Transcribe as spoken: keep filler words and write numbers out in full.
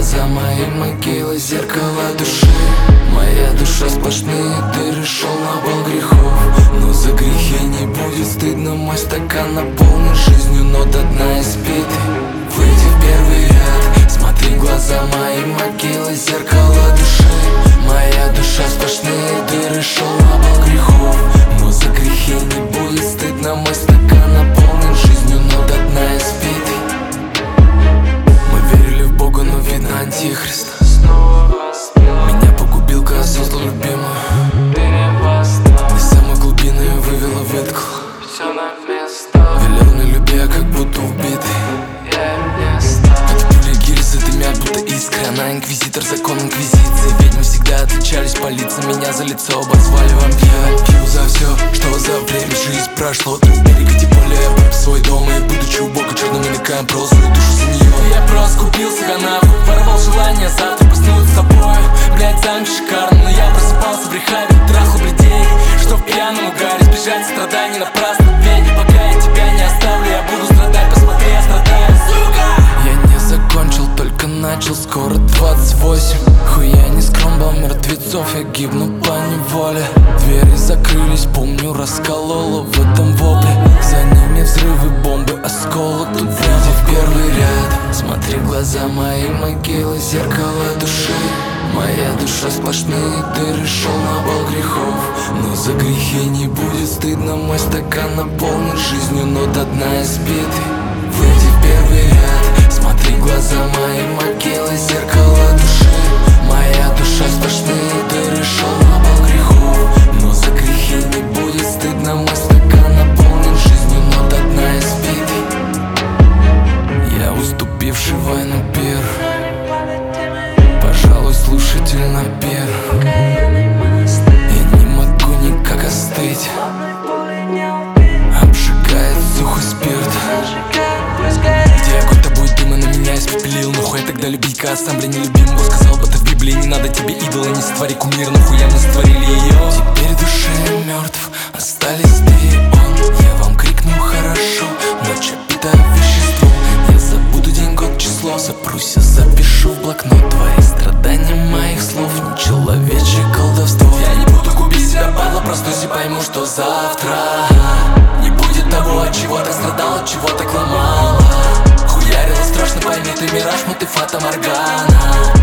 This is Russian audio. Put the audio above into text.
глаза мои могилы, зеркало души. Моя душа сплошные дыры, шел на бал грехов. Но за грехи не будет стыдно, мой стакан наполнен жизнью, но до дна испитый. Выйди в первый ряд, смотри в глаза мои могилы, зеркало души. Моя душа сплошные дыры, шел на бал грехов. Но за грехи не будет стыдно, мой стакан наполнен жизнью, но до дна испитый. Мы верили в Бога, но видно антихрист. Меня погубил, когда создал любимую. Из самой глубины вывела, выткал. Все на место. Велел мне люби, а как будто убитый. От пули гильзы дымят, будто искры. Она инквизитор, закон инквизиции. Ведьмы всегда отличались по лицам. Меня за лицо обозвали вампиром. Пью за все, что за время жизнь прошло. Ты берег, тем более в свой дом. И будучи у Бога черным намекаем про свою душу за нее. Я просто купил себя нахуй, воровал желание завтра проснуться с тобой. Блять, замки шикарно, но я просыпался в рехабе, трахал блядей, что в пьяном угаре избежать страданий напрасно. Ведь пока я тебя не оставлю, я буду страдать, посмотри, я страдаю, сука. Я не закончил, только начал, скоро двадцать восемь. Хуя не скромбал мертвецов, я гибну по неволе. Двери закрылись, помню, раскололо в этом вопле. За ними взрывы, бомбы, осколок, тут прямо в первый ряд. Смотри в глаза мои могилы, зеркало души. Моя душа сплошные дыры, шел на бал грехов. Но за грехи не будет стыдно, мой стакан наполнен жизнью, но до дна избитый. Выйди в первый ряд, смотри в глаза мои могилы, зеркало души. Моя душа сплошные дыры, шел на бал грехов. Но за грехи не будет стыдно, мой стакан наполнен жизнью, но до дна избитый. Я уступивший войну пир, пожалуй, слушатель на пир. Я не могу никак остыть, обжигает сухой спирт. Где какой-то будет дым, на меня испепелил. Ну хуй тогда любить, когда сам, бля, не любим. Бог сказал бы это в Библии, не надо тебе идола, не сотвори кумир. Нахуя мы сотворили ее? Теперь в душе мертв, остались ты и он. Я вам крикну хорошо, ночь опитая веществом. Я забуду день, год, число, запрусь, я запишу в блокнот твои страдания моих слов. Не человечье колдовство. Я не буду губить себя, падла, проснусь и пойму, что завтра не будет того, от чего так страдал, от чего так ломала. Хуярила страшно, пойми, ты мираж, но ты фата Моргана.